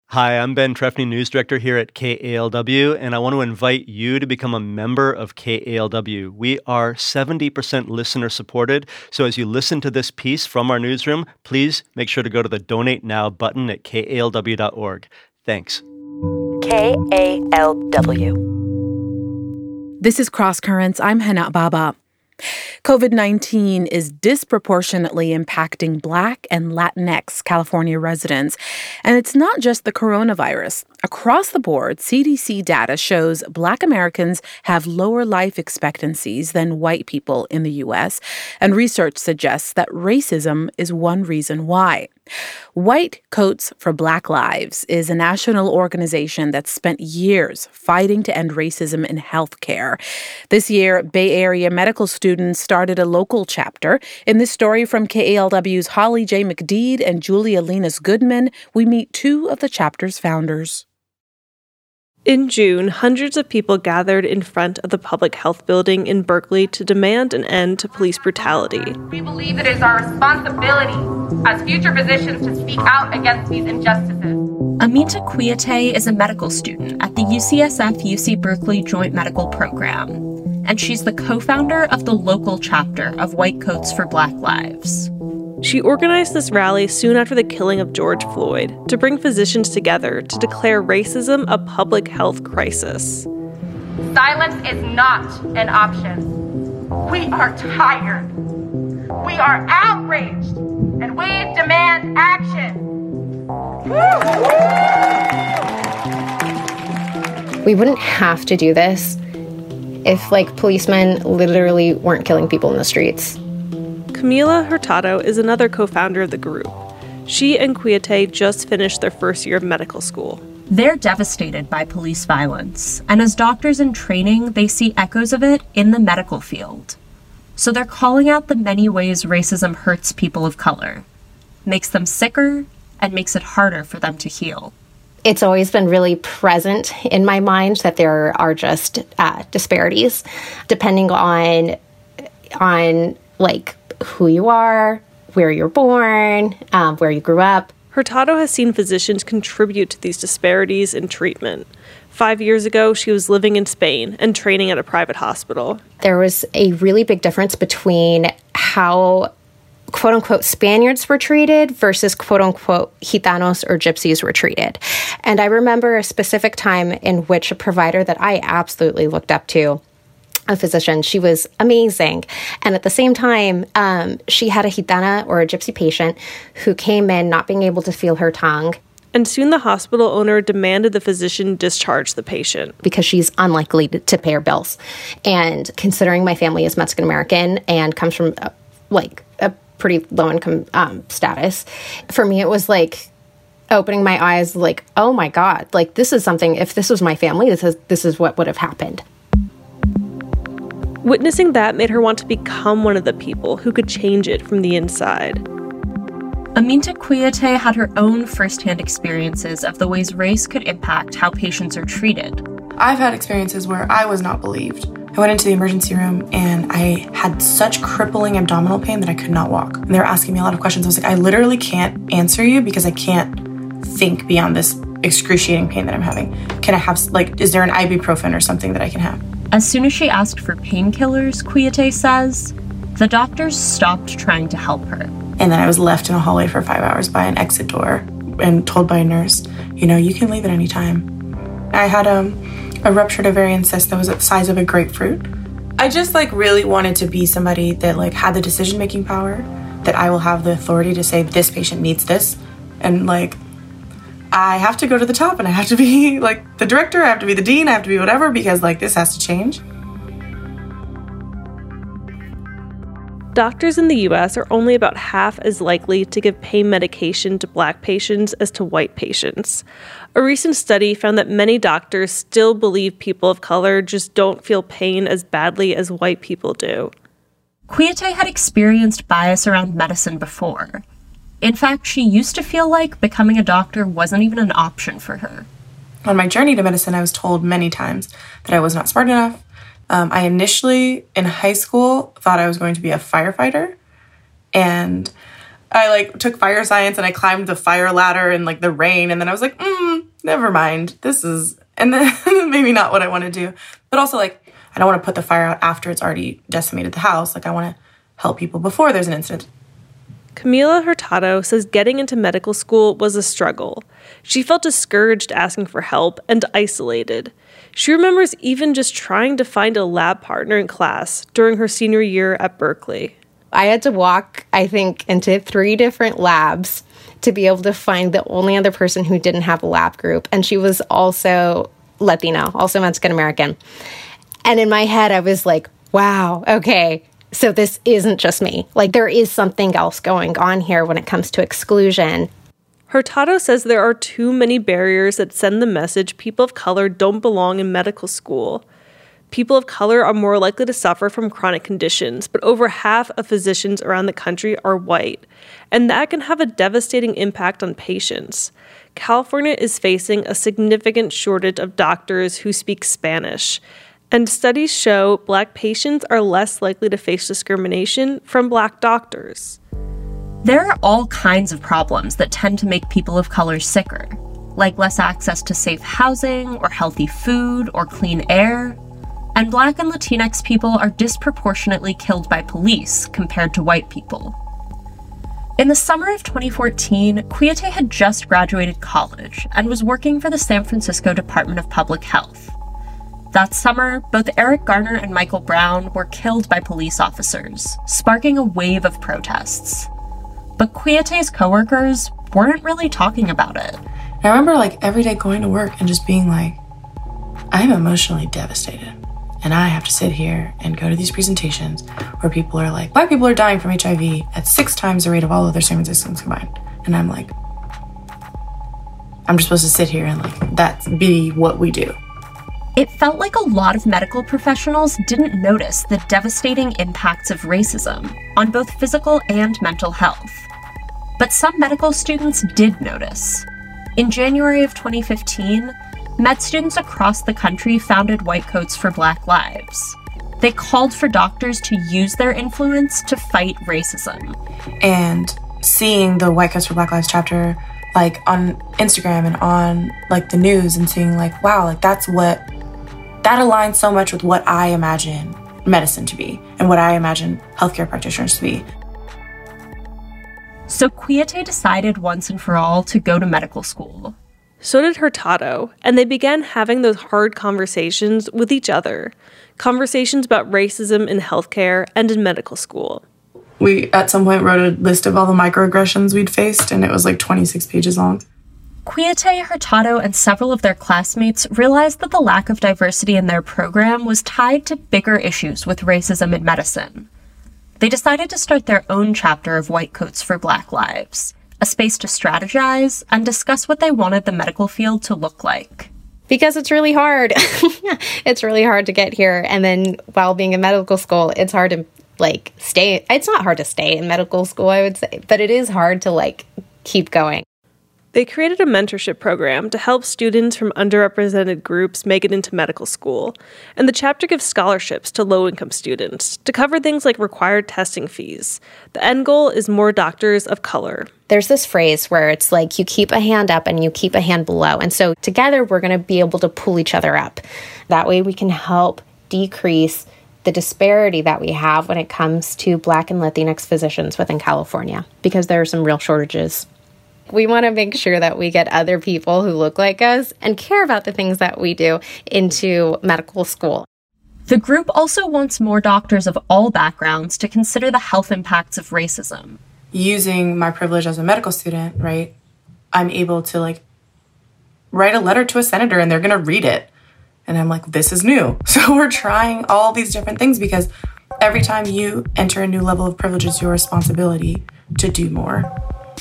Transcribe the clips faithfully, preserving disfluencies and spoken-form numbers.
Hi, I'm Ben Trefny, News Director here at K A L W, and I want to invite you to become a member of K A L W. We are seventy percent listener supported, so as you listen to this piece from our newsroom, please make sure to go to the Donate Now button at K A L W dot org. Thanks. K A L W. This is Cross Currents. I'm Hana Baba. COVID nineteen is disproportionately impacting Black and Latinx California residents. And it's not just the coronavirus. Across the board, C D C data shows Black Americans have lower life expectancies than white people in the U S, and research suggests that racism is one reason why. White Coats for Black Lives is a national organization that's spent years fighting to end racism in healthcare. This year, Bay Area medical students started a local chapter. In this story from K A L W's Holly J. McDeed and Julia Linus Goodman, we meet two of the chapter's founders. In June, hundreds of people gathered in front of the public health building in Berkeley to demand an end to police brutality. We believe it is our responsibility as future physicians to speak out against these injustices. Aminta Kouyaté is a medical student at the U C S F U C Berkeley Joint Medical Program, and she's the co-founder of the local chapter of White Coats for Black Lives. She organized this rally soon after the killing of George Floyd to bring physicians together to declare racism a public health crisis. Silence is not an option. We are tired. We are outraged, and we demand action. We wouldn't have to do this if, like, policemen literally weren't killing people in the streets. Camila Hurtado is another co-founder of the group. She and Kouyaté just finished their first year of medical school. They're devastated by police violence, and as doctors in training, they see echoes of it in the medical field. So they're calling out the many ways racism hurts people of color, makes them sicker, and makes it harder for them to heal. It's always been really present in my mind that there are just uh, disparities depending on, on like, who you are, where you're born, um, where you grew up. Hurtado has seen physicians contribute to these disparities in treatment. Five years ago, she was living in Spain and training at a private hospital. There was a really big difference between how quote-unquote Spaniards were treated versus quote-unquote Gitanos or Gypsies were treated. And I remember a specific time in which a provider that I absolutely looked up to, a physician, she was amazing. And at the same time, um, she had a Gitana or a Gypsy patient who came in not being able to feel her tongue. And soon the hospital owner demanded the physician discharge the patient. Because she's unlikely to, to pay her bills. And considering my family is Mexican-American and comes from, uh, like, a pretty low-income um, status, for me it was like opening my eyes, like, oh my God, like, this is something, if this was my family, this is, this is what would have happened. Witnessing that made her want to become one of the people who could change it from the inside. Aminta Kouyaté had her own firsthand experiences of the ways race could impact how patients are treated. I've had experiences where I was not believed. I went into the emergency room and I had such crippling abdominal pain that I could not walk. And they were asking me a lot of questions. I was like, I literally can't answer you because I can't think beyond this excruciating pain that I'm having. Can I have, like, is there an ibuprofen or something that I can have? As soon as she asked for painkillers, Kouyaté says, the doctors stopped trying to help her. And then I was left in a hallway for five hours by an exit door and told by a nurse, you know, you can leave at any time. I had um, a ruptured ovarian cyst that was the size of a grapefruit. I just, like, really wanted to be somebody that, like, had the decision-making power, that I will have the authority to say this patient needs this. And, like, I have to go to the top and I have to be, like, the director, I have to be the dean, I have to be whatever, because, like, this has to change. Doctors in the U S are only about half as likely to give pain medication to Black patients as to white patients. A recent study found that many doctors still believe people of color just don't feel pain as badly as white people do. Kouyaté had experienced bias around medicine before. In fact, she used to feel like becoming a doctor wasn't even an option for her. On my journey to medicine, I was told many times that I was not smart enough. Um, I initially, in high school, thought I was going to be a firefighter. And I like took fire science and I climbed the fire ladder in like the rain. And then I was like, mm, never mind. This is, and then maybe not what I want to do. But also like, I don't want to put the fire out after it's already decimated the house. Like I want to help people before there's an incident. Camila Hurtado says getting into medical school was a struggle. She felt discouraged asking for help and isolated. She remembers even just trying to find a lab partner in class during her senior year at Berkeley. I had to walk, I think, into three different labs to be able to find the only other person who didn't have a lab group. And she was also Latino, also Mexican American. And in my head, I was like, wow, okay, so this isn't just me. Like, there is something else going on here when it comes to exclusion. Hurtado says there are too many barriers that send the message people of color don't belong in medical school. People of color are more likely to suffer from chronic conditions, but over half of physicians around the country are white, and that can have a devastating impact on patients. California is facing a significant shortage of doctors who speak Spanish, and studies show Black patients are less likely to face discrimination from Black doctors. There are all kinds of problems that tend to make people of color sicker, like less access to safe housing or healthy food or clean air. And Black and Latinx people are disproportionately killed by police compared to white people. In the summer of twenty fourteen, Kouyaté had just graduated college and was working for the San Francisco Department of Public Health. That summer, both Eric Garner and Michael Brown were killed by police officers, sparking a wave of protests. But Kouyaté's coworkers weren't really talking about it. I remember like every day going to work and just being like, I'm emotionally devastated. And I have to sit here and go to these presentations where people are like, Black people are dying from H I V at six times the rate of all other San Franciscans combined. And I'm like, I'm just supposed to sit here and like, that's be what we do. It felt like a lot of medical professionals didn't notice the devastating impacts of racism on both physical and mental health. But some medical students did notice. In January of twenty fifteen, med students across the country founded White Coats for Black Lives. They called for doctors to use their influence to fight racism. And seeing the White Coats for Black Lives chapter like on Instagram and on like the news and seeing like, wow, like that's what, that aligns so much with what I imagine medicine to be and what I imagine healthcare practitioners to be. So Kouyaté decided once and for all to go to medical school. So did Hurtado, and they began having those hard conversations with each other. Conversations about racism in healthcare and in medical school. We, at some point, wrote a list of all the microaggressions we'd faced, and it was like twenty-six pages long. Kouyaté, Hurtado, and several of their classmates realized that the lack of diversity in their program was tied to bigger issues with racism in medicine. They decided to start their own chapter of White Coats for Black Lives, a space to strategize and discuss what they wanted the medical field to look like. Because it's really hard. It's really hard to get here. And then while being in medical school, it's hard to, like, stay. It's not hard to stay in medical school, I would say. But it is hard to, like, keep going. They created a mentorship program to help students from underrepresented groups make it into medical school, and the chapter gives scholarships to low-income students to cover things like required testing fees. The end goal is more doctors of color. There's this phrase where it's like you keep a hand up and you keep a hand below, and so together we're going to be able to pull each other up. That way we can help decrease the disparity that we have when it comes to Black and Latinx physicians within California, because there are some real shortages. We want to make sure that we get other people who look like us and care about the things that we do into medical school. The group also wants more doctors of all backgrounds to consider the health impacts of racism. Using my privilege as a medical student, right, I'm able to, like, write a letter to a senator and they're going to read it. And I'm like, this is new. So we're trying all these different things because every time you enter a new level of privilege, it's your responsibility to do more.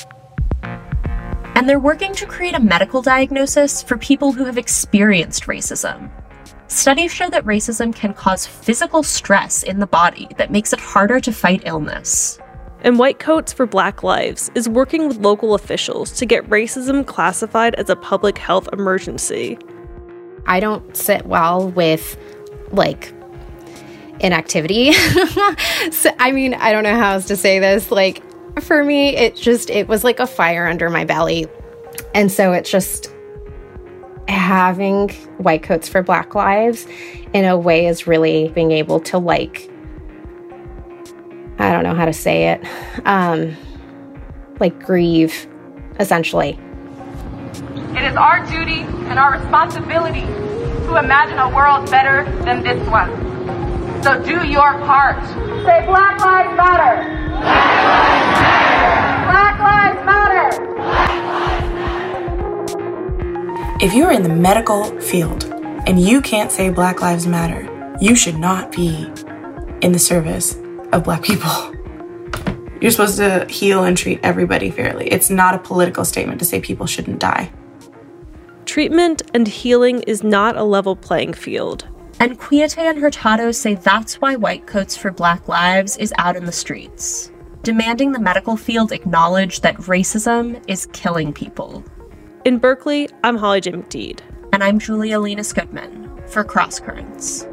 And they're working to create a medical diagnosis for people who have experienced racism. Studies show that racism can cause physical stress in the body that makes it harder to fight illness. And White Coats for Black Lives is working with local officials to get racism classified as a public health emergency. I don't sit well with, like, inactivity. So, I mean, I don't know how else to say this. Like, For me, it just, it was like a fire under my belly. And so it's just having White Coats for Black Lives in a way is really being able to, like, I don't know how to say it, um, like grieve, essentially. It is our duty and our responsibility to imagine a world better than this one. So do your part. Say Black Lives Matter. Black Lives Matter. Black Lives Matter. If you're in the medical field and you can't say Black Lives Matter, you should not be in the service of Black people. You're supposed to heal and treat everybody fairly. It's not a political statement to say people shouldn't die. Treatment and healing is not a level playing field. And Kouyaté and Hurtado say that's why White Coats for Black Lives is out in the streets, demanding the medical field acknowledge that racism is killing people. In Berkeley, I'm Holly J. McDede. And I'm Julia Lenis Goodman for Cross Currents.